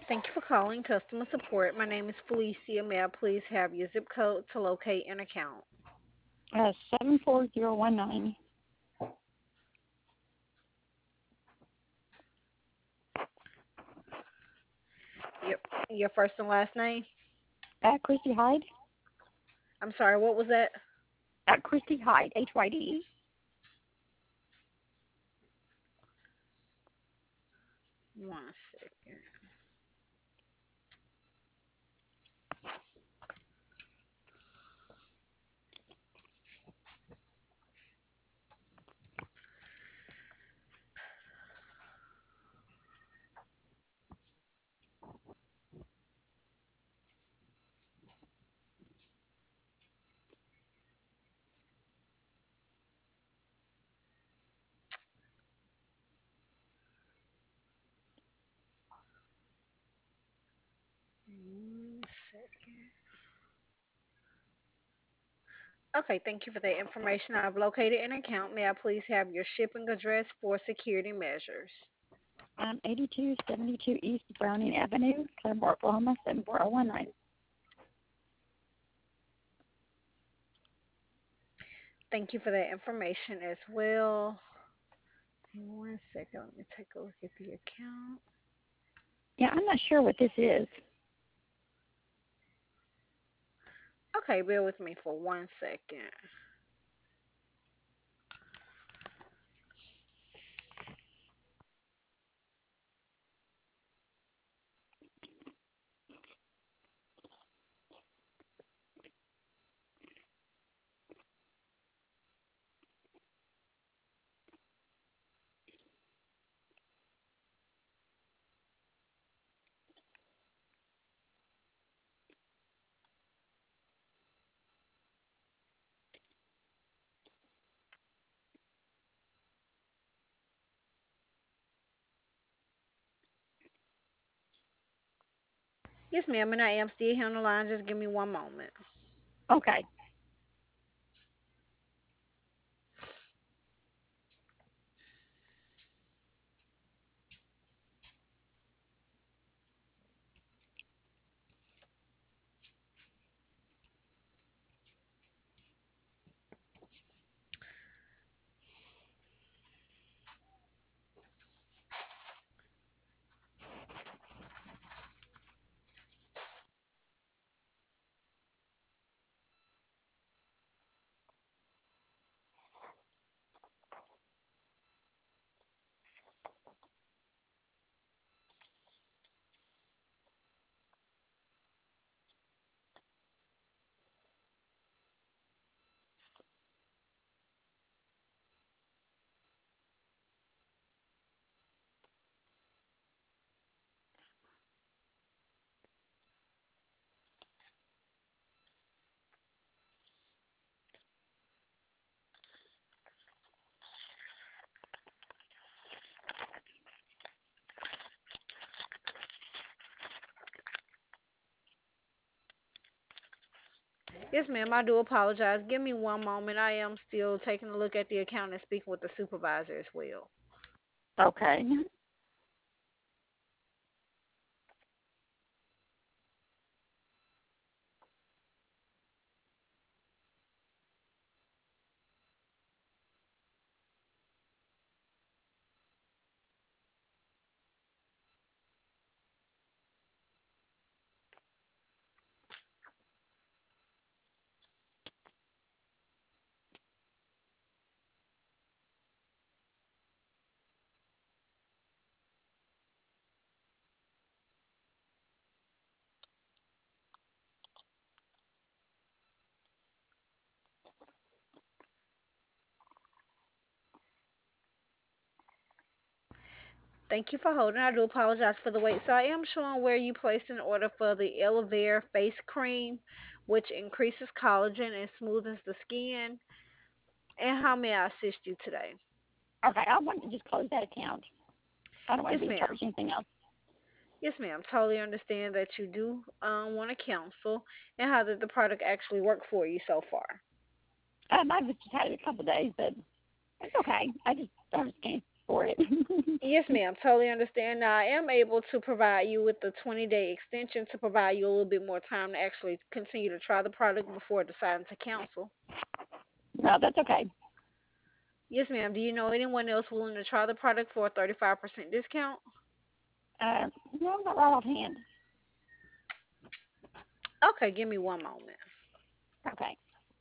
Thank you for calling customer support. My name is Felicia. May I please have your zip code to locate an account? 74019. Yep. Your first and last name? Christy Hyde. I'm sorry, what was that? Christy Hyde, HYDE. One second. One second. Okay, thank you for that information. I've located an account. May I please have your shipping address for security measures? 8272 East Browning Avenue, Claremore, Oklahoma, 74019. Thank you for that information as well. One second, let me take a look at the account. Yeah, I'm not sure what this is. Okay, bear with me for 1 second. Yes, ma'am, and I am still here on the line. Just give me one moment. Okay. Yes, ma'am, I do apologize. Give me one moment. I am still taking a look at the account and speaking with the supervisor as well. Okay. Thank you for holding. I do apologize for the wait. So I am showing where you placed an order for the Elevare face cream, which increases collagen and smoothens the skin. And how may I assist you today? Okay, I want to just close that account. I don't want Yes, to be ma'am. charged anything else. Yes, ma'am. Totally understand that you do want to cancel. And how did the product actually work for you so far? I've just had it a couple of days, but it's okay. I just can't. for it. Yes, ma'am. Totally understand. Now, I am able to provide you with the 20-day extension to provide you a little bit more time to actually continue to try the product before deciding to cancel. No, that's okay. Yes, ma'am. Do you know anyone else willing to try the product for a 35% discount? Uh, no, not right offhand. Okay, give me one moment. Okay.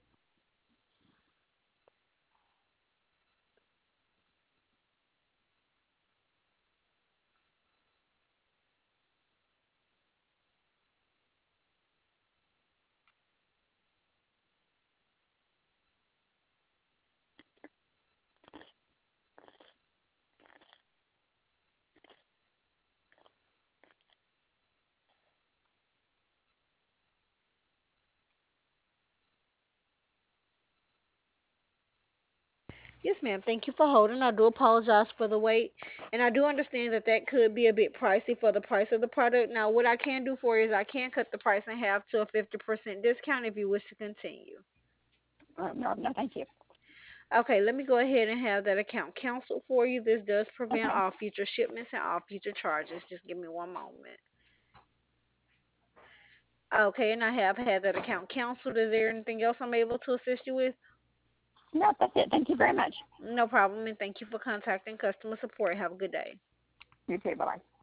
Yes, ma'am. Thank you for holding. I do apologize for the wait, and I do understand that that could be a bit pricey for the price of the product. Now, what I can do for you is I can cut the price in half to a 50% discount if you wish to continue. No, no, thank you. Okay, let me go ahead and have that account canceled for you. This does prevent Okay. all future shipments and all future charges. Just give me one moment. Okay, and I have had that account canceled. Is there anything else I'm able to assist you with? No, that's it. Thank you very much. No problem, and thank you for contacting customer support. Have a good day. You too. Bye bye.